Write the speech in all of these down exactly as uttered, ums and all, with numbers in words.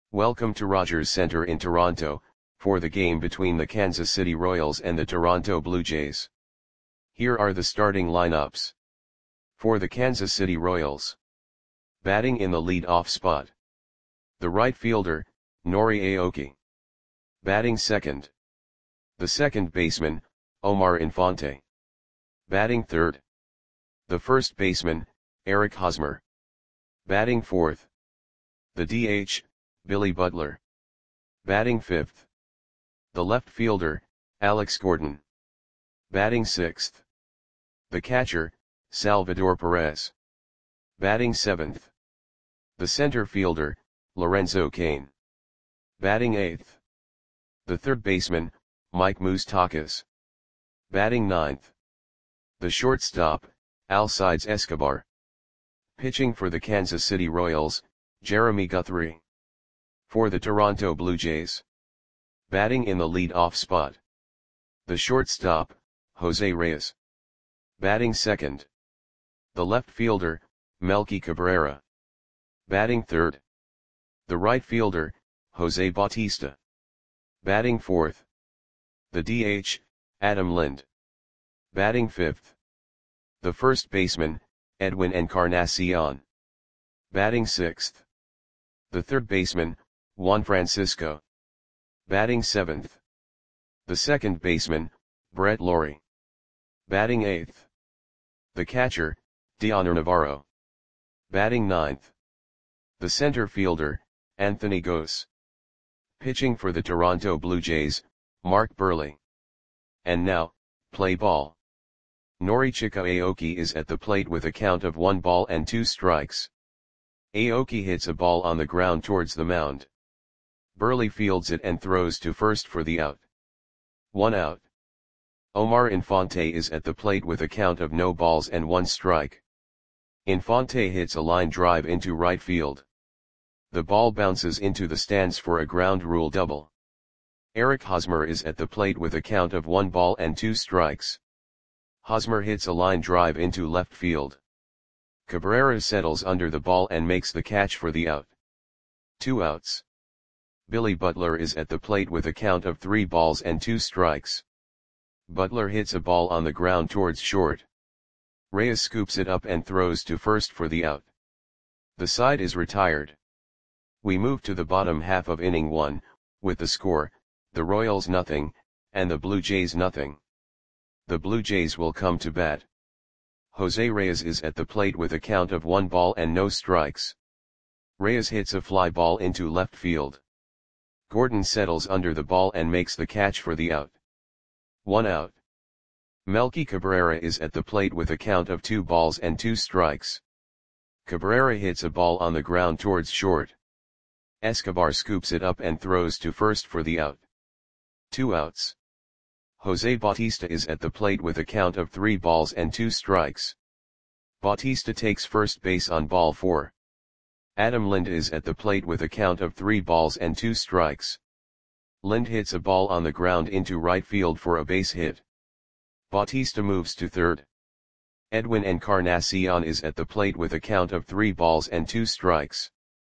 Welcome to Rogers Centre in Toronto, for the game between the Kansas City Royals and the Toronto Blue Jays. Here are the starting lineups. For the Kansas City Royals. Batting in the lead-off spot. The right fielder, Nori Aoki. Batting second. The second baseman, Omar Infante. Batting third. The first baseman, Eric Hosmer. Batting fourth. The D H, Billy Butler. Batting fifth. The left fielder, Alex Gordon. Batting sixth. The catcher, Salvador Perez. Batting seventh. The center fielder, Lorenzo Cain. Batting eighth. The third baseman, Mike Moustakas. Batting ninth. The shortstop, Alcides Escobar. Pitching for the Kansas City Royals, Jeremy Guthrie. For the Toronto Blue Jays. Batting in the lead-off spot. The shortstop, Jose Reyes. Batting second. The left fielder, Melky Cabrera. Batting third. The right fielder, Jose Bautista. Batting fourth. The D H, Adam Lind. Batting fifth. The first baseman, Edwin Encarnacion. Batting sixth. The third baseman, Juan Francisco. Batting seventh. The second baseman, Brett Lawrie. Batting eighth. The catcher, Dioner Navarro. Batting ninth. The center fielder, Anthony Gose. Pitching for the Toronto Blue Jays, Mark Buehrle. And now, play ball. Norichika Aoki is at the plate with a count of one ball and two strikes. Aoki hits a ball on the ground towards the mound. Buehrle fields it and throws to first for the out. One out. Omar Infante is at the plate with a count of no balls and one strike. Infante hits a line drive into right field. The ball bounces into the stands for a ground rule double. Eric Hosmer is at the plate with a count of one ball and two strikes. Hosmer hits a line drive into left field. Cabrera settles under the ball and makes the catch for the out. Two outs. Billy Butler is at the plate with a count of three balls and two strikes. Butler hits a ball on the ground towards short. Reyes scoops it up and throws to first for the out. The side is retired. We move to the bottom half of inning one, with the score, the Royals nothing, and the Blue Jays nothing. The Blue Jays will come to bat. Jose Reyes is at the plate with a count of one ball and no strikes. Reyes hits a fly ball into left field. Gordon settles under the ball and makes the catch for the out. One out. Melky Cabrera is at the plate with a count of two balls and two strikes. Cabrera hits a ball on the ground towards short. Escobar scoops it up and throws to first for the out. Two outs. Jose Bautista is at the plate with a count of three balls and two strikes. Bautista takes first base on ball four. Adam Lind is at the plate with a count of three balls and two strikes. Lind hits a ball on the ground into right field for a base hit. Bautista moves to third. Edwin Encarnacion is at the plate with a count of three balls and two strikes.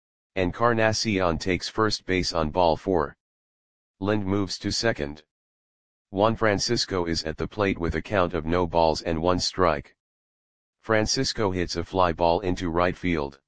Encarnacion takes first base on ball four. Lind moves to second. Juan Francisco is at the plate with a count of no balls and one strike. Francisco hits a fly ball into right field.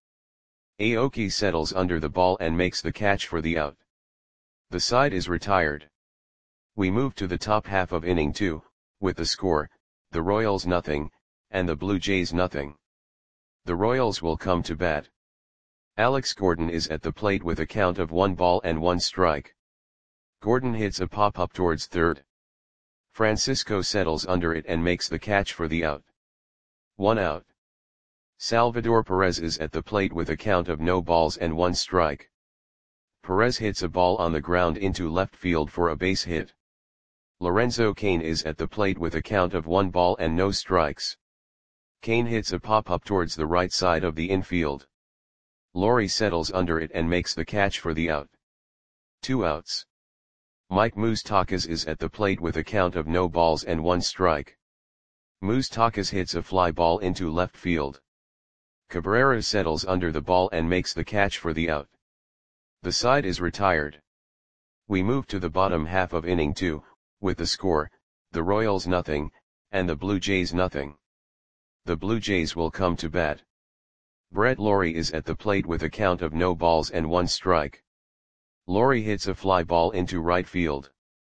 Aoki settles under the ball and makes the catch for the out. The side is retired. We move to the top half of inning two, with the score, the Royals nothing, and the Blue Jays nothing. The Royals will come to bat. Alex Gordon is at the plate with a count of one ball and one strike. Gordon hits a pop-up towards third. Francisco settles under it and makes the catch for the out. One out. Salvador Perez is at the plate with a count of no balls and one strike. Perez hits a ball on the ground into left field for a base hit. Lorenzo Cain is at the plate with a count of one ball and no strikes. Cain hits a pop-up towards the right side of the infield. Lawrie settles under it and makes the catch for the out. Two outs. Mike Moustakas is at the plate with a count of no balls and one strike. Moustakas hits a fly ball into left field. Cabrera settles under the ball and makes the catch for the out. The side is retired. We move to the bottom half of inning two, with the score, the Royals nothing, and the Blue Jays nothing. The Blue Jays will come to bat. Brett Lawrie is at the plate with a count of no balls and one strike. Lawrie hits a fly ball into right field.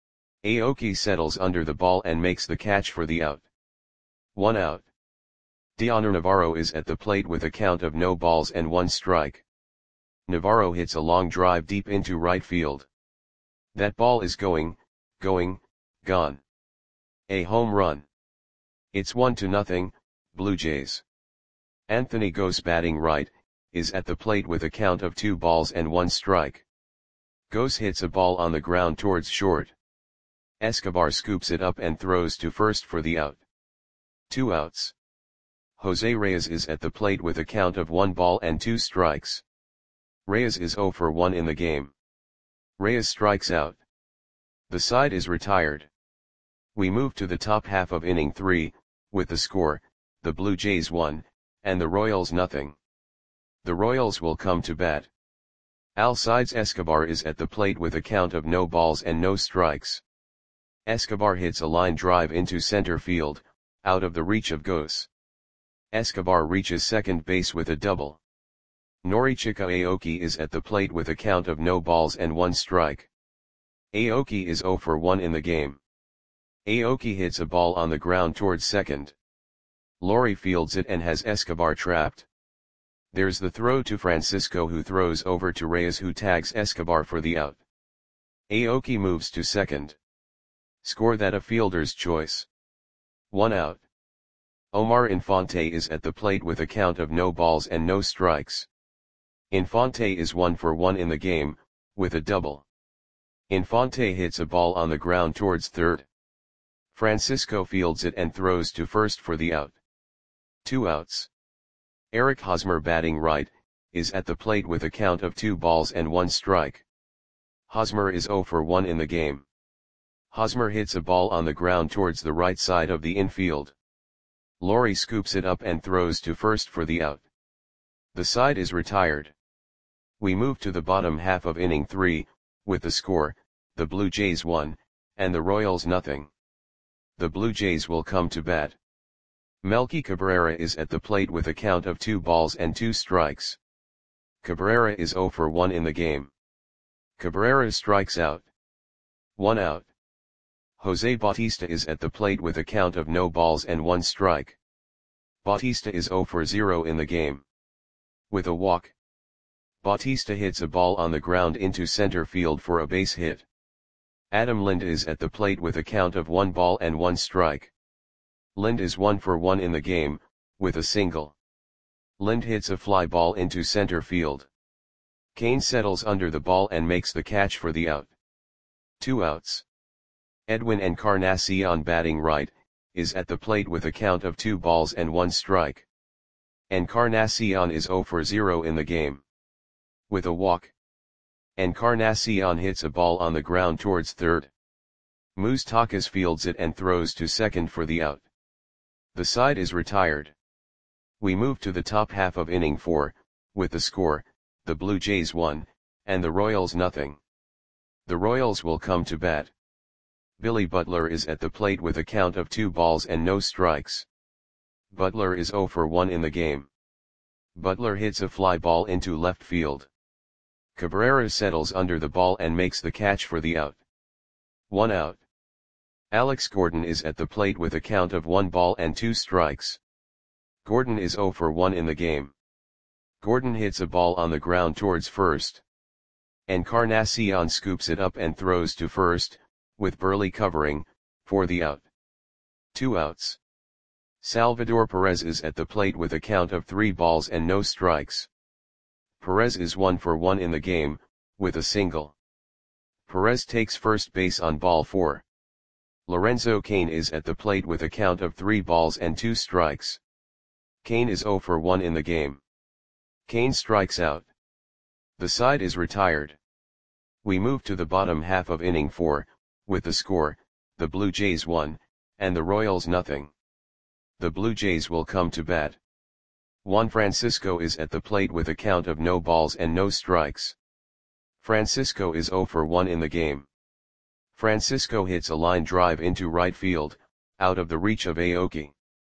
Aoki settles under the ball and makes the catch for the out. One out. Dioner Navarro is at the plate with a count of no balls and one strike. Navarro hits a long drive deep into right field. That ball is going, going, gone. A home run. It's one to nothing, Blue Jays. Anthony Gose batting right, is at the plate with a count of two balls and one strike. Gose hits a ball on the ground towards short. Escobar scoops it up and throws to first for the out. Two outs. Jose Reyes is at the plate with a count of one ball and two strikes. Reyes is zero for one in the game. Reyes strikes out. The side is retired. We move to the top half of inning three, with the score, the Blue Jays one, and the Royals nothing. The Royals will come to bat. Alcides Escobar is at the plate with a count of no balls and no strikes. Escobar hits a line drive into center field, out of the reach of Gose. Escobar reaches second base with a double. Norichika Aoki is at the plate with a count of no balls and one strike. Aoki is zero for one in the game. Aoki hits a ball on the ground towards second. Lawrie fields it and has Escobar trapped. There's the throw to Francisco, who throws over to Reyes, who tags Escobar for the out. Aoki moves to second. Score that a fielder's choice. One out. Omar Infante is at the plate with a count of no balls and no strikes. Infante is one for one in the game, with a double. Infante hits a ball on the ground towards third. Francisco fields it and throws to first for the out. Two outs. Eric Hosmer batting right, is at the plate with a count of two balls and one strike. Hosmer is zero for one in the game. Hosmer hits a ball on the ground towards the right side of the infield. Lawrie scoops it up and throws to first for the out. The side is retired. We move to the bottom half of inning three, with the score, the Blue Jays one, and the Royals nothing. The Blue Jays will come to bat. Melky Cabrera is at the plate with a count of two balls and two strikes. Cabrera is zero for one in the game. Cabrera strikes out. One out. Jose Bautista is at the plate with a count of no balls and one strike. Bautista is zero for zero in the game. With a walk, Bautista hits a ball on the ground into center field for a base hit. Adam Lind is at the plate with a count of one ball and one strike. Lind is one for one in the game, with a single. Lind hits a fly ball into center field. Kane settles under the ball and makes the catch for the out. Two outs. Edwin Encarnacion batting right, is at the plate with a count of two balls and one strike. Encarnacion is zero for zero in the game. With a walk, Encarnacion hits a ball on the ground towards third. Moustakas fields it and throws to second for the out. The side is retired. We move to the top half of inning four, with the score, the Blue Jays one, and the Royals nothing. The Royals will come to bat. Billy Butler is at the plate with a count of two balls and no strikes. Butler is zero for one in the game. Butler hits a fly ball into left field. Cabrera settles under the ball and makes the catch for the out. One out. Alex Gordon is at the plate with a count of one ball and two strikes. Gordon is zero for one in the game. Gordon hits a ball on the ground towards first. Encarnacion scoops it up and throws to first, with Burley covering, for the out. Two outs. Salvador Perez is at the plate with a count of three balls and no strikes. Perez is one for one in the game, with a single. Perez takes first base on ball four. Lorenzo Cain is at the plate with a count of three balls and two strikes. Cain is zero for one in the game. Cain strikes out. The side is retired. We move to the bottom half of inning four, with the score, the Blue Jays one, and the Royals nothing. The Blue Jays will come to bat. Juan Francisco is at the plate with a count of no balls and no strikes. Francisco is zero for one in the game. Francisco hits a line drive into right field, out of the reach of Aoki.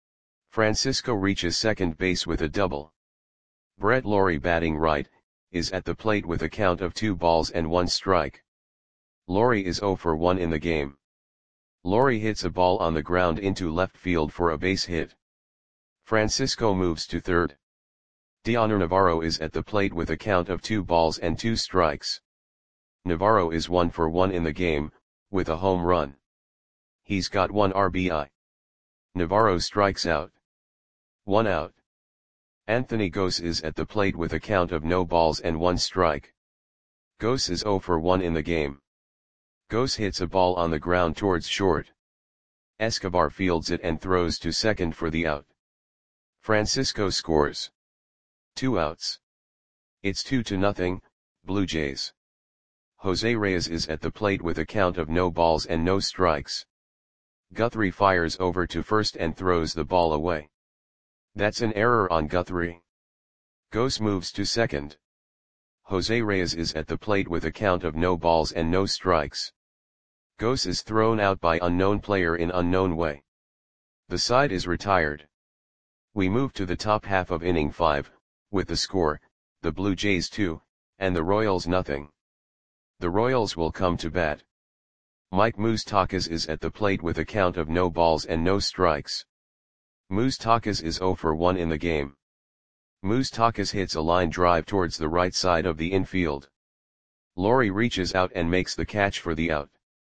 Francisco reaches second base with a double. Brett Lawrie, batting right, is at the plate with a count of two balls and one strike. Lawrie is zero for one in the game. Lawrie hits a ball on the ground into left field for a base hit. Francisco moves to third. Dioner Navarro is at the plate with a count of two balls and two strikes. Navarro is one for one in the game, with a home run. He's got one R B I. Navarro strikes out. One out. Anthony Gose is at the plate with a count of no balls and one strike. Gose is zero for one in the game. Gose hits a ball on the ground towards short. Escobar fields it and throws to second for the out. Francisco scores. Two outs. It's two to nothing, Blue Jays. Jose Reyes is at the plate with a count of no balls and no strikes. Guthrie fires over to first and throws the ball away. That's an error on Guthrie. Gose moves to second. Jose Reyes is at the plate with a count of no balls and no strikes. Gose is thrown out by unknown player in unknown way. The side is retired. We move to the top half of inning five, with the score, the Blue Jays two, and the Royals nothing. The Royals will come to bat. Mike Moustakas is at the plate with a count of no balls and no strikes. Moustakas is zero for one in the game. Moustakas hits a line drive towards the right side of the infield. Lawrie reaches out and makes the catch for the out.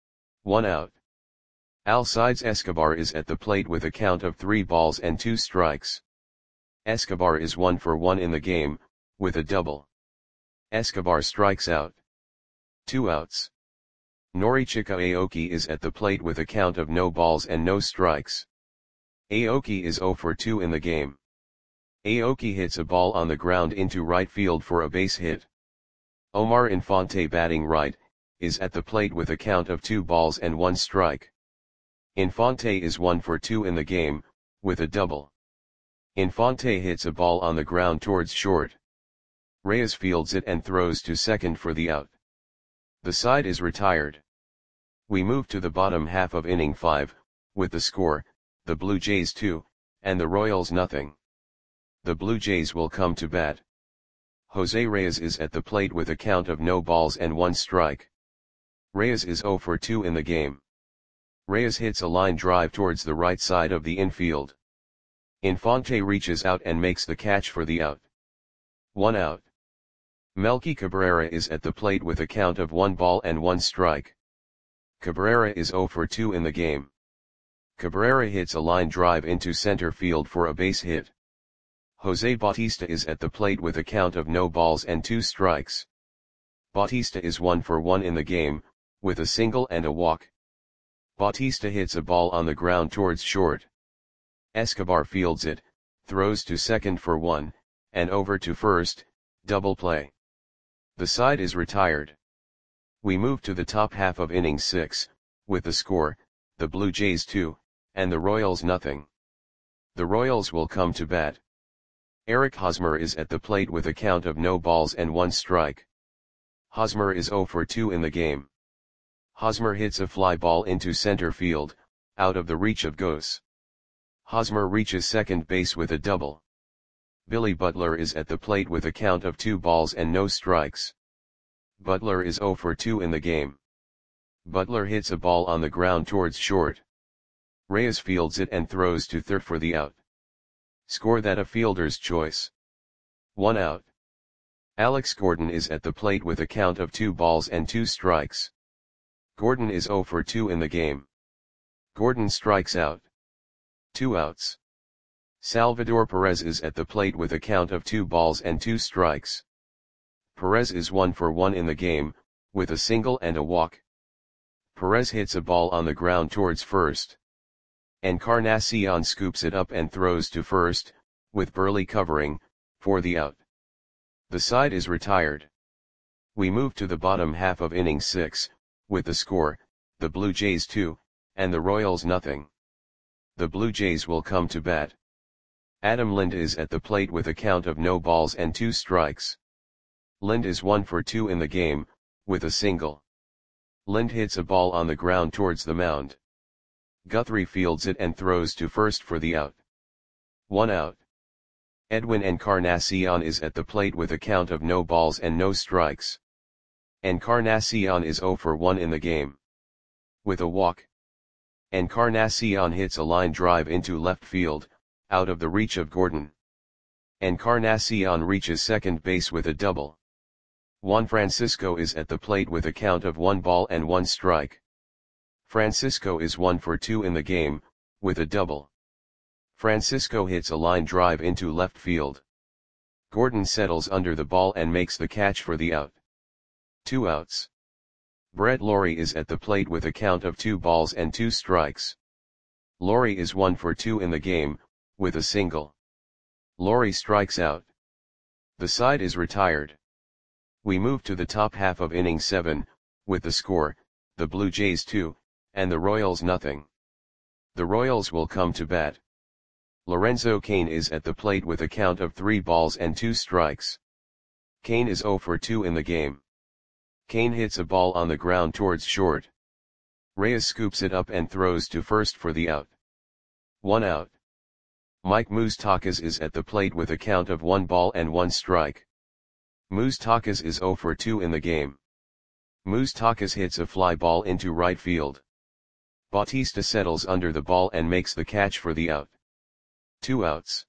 One out. Alcides Escobar is at the plate with a count of three balls and two strikes. Escobar is one for one in the game, with a double. Escobar strikes out. Two outs. Norichika Aoki is at the plate with a count of no balls and no strikes. Aoki is zero for two in the game. Aoki hits a ball on the ground into right field for a base hit. Omar Infante, batting right, is at the plate with a count of two balls and one strike. Infante is one for two in the game, with a double. Infante hits a ball on the ground towards short. Reyes fields it and throws to second for the out. The side is retired. We move to the bottom half of inning five, with the score, the Blue Jays two, and the Royals nothing. The Blue Jays will come to bat. Jose Reyes is at the plate with a count of no balls and one strike. Reyes is zero for two in the game. Reyes hits a line drive towards the right side of the infield. Infante reaches out and makes the catch for the out. One out. Melky Cabrera is at the plate with a count of one ball and one strike. Cabrera is zero for two in the game. Cabrera hits a line drive into center field for a base hit. Jose Bautista is at the plate with a count of no balls and two strikes. Bautista is one for one in the game, with a single and a walk. Bautista hits a ball on the ground towards short. Escobar fields it, throws to second for one, and over to first, double play. The side is retired. We move to the top half of inning six, with the score, the Blue Jays two, and the Royals nothing. The Royals will come to bat. Eric Hosmer is at the plate with a count of no balls and one strike. Hosmer is zero for two in the game. Hosmer hits a fly ball into center field, out of the reach of Gose. Hosmer reaches second base with a double. Billy Butler is at the plate with a count of two balls and no strikes. Butler is zero for two in the game. Butler hits a ball on the ground towards short. Reyes fields it and throws to third for the out. Score that a fielder's choice. One out. Alex Gordon is at the plate with a count of two balls and two strikes. Gordon is zero for two in the game. Gordon strikes out. Two outs. Salvador Perez is at the plate with a count of two balls and two strikes. Perez is one for one in the game, with a single and a walk. Perez hits a ball on the ground towards first. Encarnacion scoops it up and throws to first, with Burley covering, for the out. The side is retired. We move to the bottom half of inning six, with the score, the Blue Jays two, and the Royals nothing. The Blue Jays will come to bat. Adam Lind is at the plate with a count of no balls and two strikes. Lind is one for two in the game, with a single. Lind hits a ball on the ground towards the mound. Guthrie fields it and throws to first for the out. One out. Edwin Encarnacion is at the plate with a count of no balls and no strikes. Encarnacion is zero for one in the game. With a walk, Encarnacion hits a line drive into left field, out of the reach of Gordon. Encarnacion reaches second base with a double. Juan Francisco is at the plate with a count of one ball and one strike. Francisco is one for two in the game, with a double. Francisco hits a line drive into left field. Gordon settles under the ball and makes the catch for the out. Two outs. Brett Lawrie is at the plate with a count of two balls and two strikes. Lawrie is one for two in the game, with a single. Lawrie strikes out. The side is retired. We move to the top half of inning seven, with the score, the Blue Jays two, and the Royals nothing. The Royals will come to bat. Lorenzo Cain is at the plate with a count of three balls and two strikes. Cain is zero for two in the game. Cain hits a ball on the ground towards short. Reyes scoops it up and throws to first for the out. One out. Mike Moustakas is at the plate with a count of one ball and one strike. Moustakas is zero for two in the game. Moustakas hits a fly ball into right field. Bautista settles under the ball and makes the catch for the out. Two outs.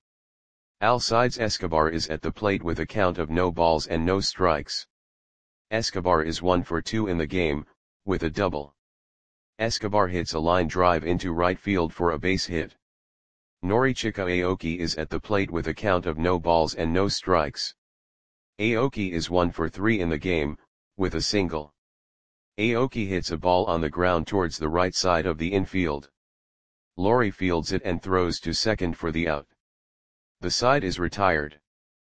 Alcides Escobar is at the plate with a count of no balls and no strikes. Escobar is one for two in the game, with a double. Escobar hits a line drive into right field for a base hit. Norichika Aoki is at the plate with a count of no balls and no strikes. Aoki is one for three in the game, with a single. Aoki hits a ball on the ground towards the right side of the infield. Lawrie fields it and throws to second for the out. The side is retired.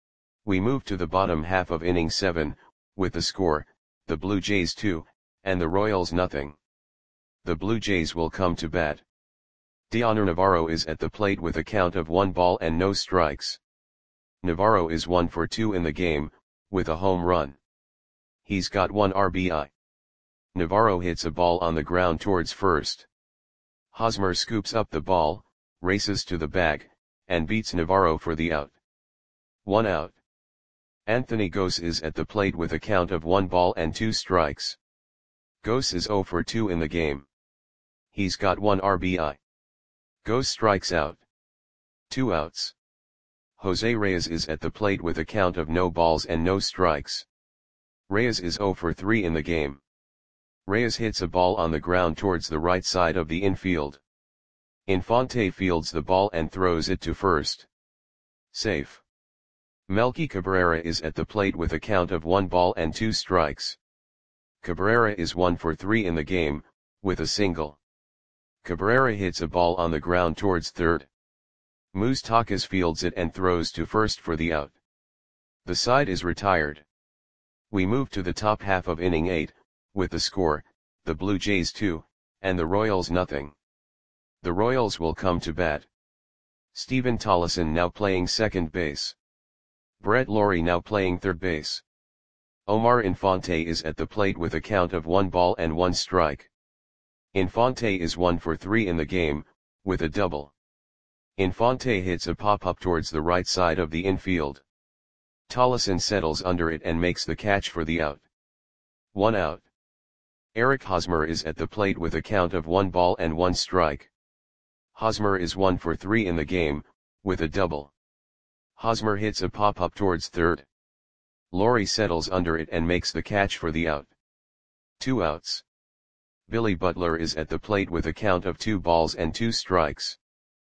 We move to the bottom half of inning seven, with the score, the Blue Jays two, and the Royals nothing. The Blue Jays will come to bat. Dioner Navarro is at the plate with a count of one ball and no strikes. Navarro is one for two in the game, with a home run. He's got one R B I. Navarro hits a ball on the ground towards first. Hosmer scoops up the ball, races to the bag, and beats Navarro for the out. One out. Anthony Gose is at the plate with a count of one ball and two strikes. Gose is zero for two in the game. He's got one R B I. Gose strikes out. Two outs. Jose Reyes is at the plate with a count of no balls and no strikes. Reyes is zero for three in the game. Reyes hits a ball on the ground towards the right side of the infield. Infante fields the ball and throws it to first. Safe. Melky Cabrera is at the plate with a count of one ball and two strikes. Cabrera is one for three in the game, with a single. Cabrera hits a ball on the ground towards third. Moustakas fields it and throws to first for the out. The side is retired. We move to the top half of inning eight, with the score, the Blue Jays two, and the Royals nothing. The Royals will come to bat. Steven Tollison now playing second base. Brett Lawrie now playing third base. Omar Infante is at the plate with a count of one ball and one strike. Infante is one for three in the game, with a double. Infante hits a pop-up towards the right side of the infield. Tollison settles under it and makes the catch for the out. One out. Eric Hosmer is at the plate with a count of one ball and one strike. Hosmer is one for three in the game, with a double. Hosmer hits a pop-up towards third. Lawrie settles under it and makes the catch for the out. Two outs. Billy Butler is at the plate with a count of two balls and two strikes.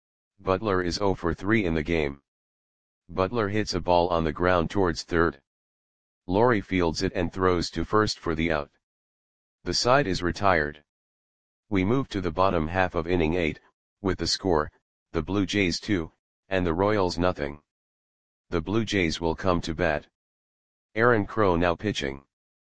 Butler is zero for three in the game. Butler hits a ball on the ground towards third. Lawrie fields it and throws to first for the out. The side is retired. We move to the bottom half of inning eight, with the score, the Blue Jays two, and the Royals nothing. The Blue Jays will come to bat. Aaron Crow now pitching.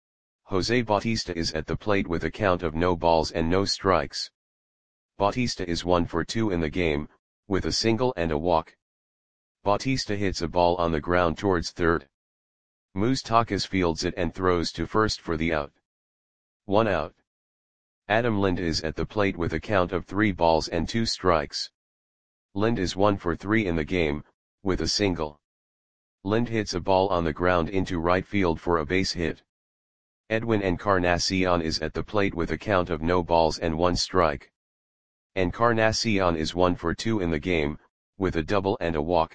Jose Bautista is at the plate with a count of no balls and no strikes. Bautista is one for two in the game, with a single and a walk. Bautista hits a ball on the ground towards third. Moustakas fields it and throws to first for the out. one out. Adam Lind is at the plate with a count of three balls and two strikes. Lind is one for three in the game, with a single. Lind hits a ball on the ground into right field for a base hit. Edwin Encarnacion is at the plate with a count of no balls and one strike. Encarnacion is one for two in the game, with a double and a walk.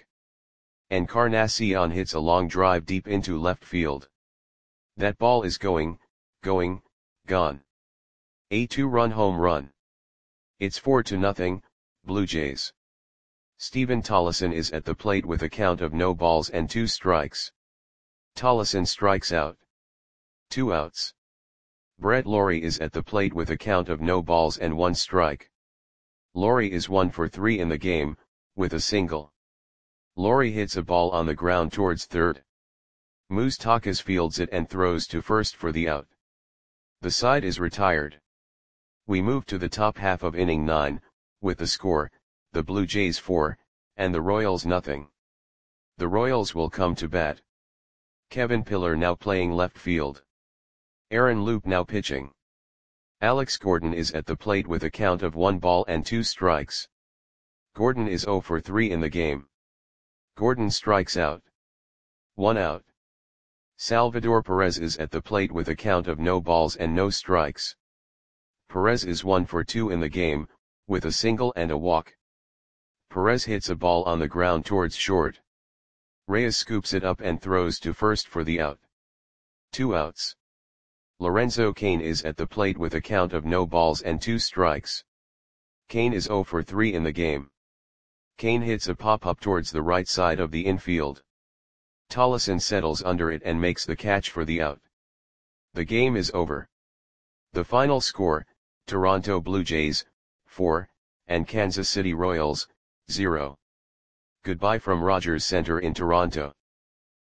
Encarnacion hits a long drive deep into left field. That ball is going, going, gone. A two-run home run. It's four to nothing, Blue Jays. Stephen Tollison is at the plate with a count of no balls and two strikes. Tollison strikes out. Two outs. Brett Lawrie is at the plate with a count of no balls and one strike. Lawrie is one for three in the game, with a single. Lawrie hits a ball on the ground towards third. Moustakas fields it and throws to first for the out. The side is retired. We move to the top half of inning nine, with the score, the Blue Jays four, and the Royals nothing. The Royals will come to bat. Kevin Pillar now playing left field. Aaron Loup now pitching. Alex Gordon is at the plate with a count of one ball and two strikes. Gordon is zero for three in the game. Gordon strikes out. One out. Salvador Perez is at the plate with a count of no balls and no strikes. Perez is one for two in the game, with a single and a walk. Perez hits a ball on the ground towards short. Reyes scoops it up and throws to first for the out. Two outs. Lorenzo Cain is at the plate with a count of no balls and two strikes. Cain is zero for three in the game. Cain hits a pop-up towards the right side of the infield. Tollison settles under it and makes the catch for the out. The game is over. The final score, Toronto Blue Jays, four, and Kansas City Royals, zero. Goodbye from Rogers Center in Toronto.